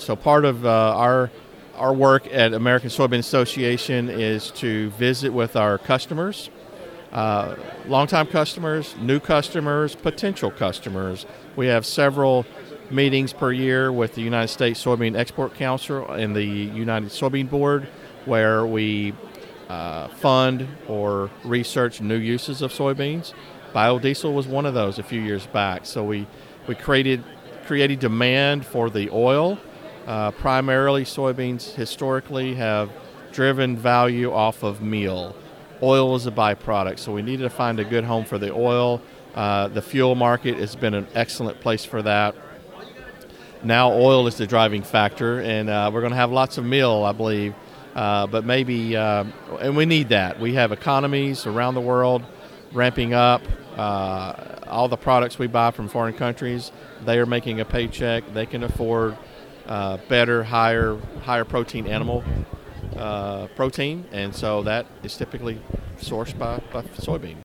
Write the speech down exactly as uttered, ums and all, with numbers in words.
So part of uh, our our work at American Soybean Association is to visit with our customers, uh, longtime customers, new customers, potential customers. We have several meetings per year with the United States Soybean Export Council and the United Soybean Board, where we uh, fund or research new uses of soybeans. Biodiesel was one of those a few years back. So we, we created created demand for the oil. Uh, primarily, soybeans historically have driven value off of meal. Oil is a byproduct, so we needed to find a good home for the oil. Uh, the fuel market has been an excellent place for that. Now oil is the driving factor, and uh, we're going to have lots of meal, I believe, uh, but maybe, uh, and we need that. We have economies around the world ramping up. Uh, all the products we buy from foreign countries, they are making a paycheck. They can afford uh, better, higher, higher protein animal uh, protein, and so that is typically sourced by, by soybean.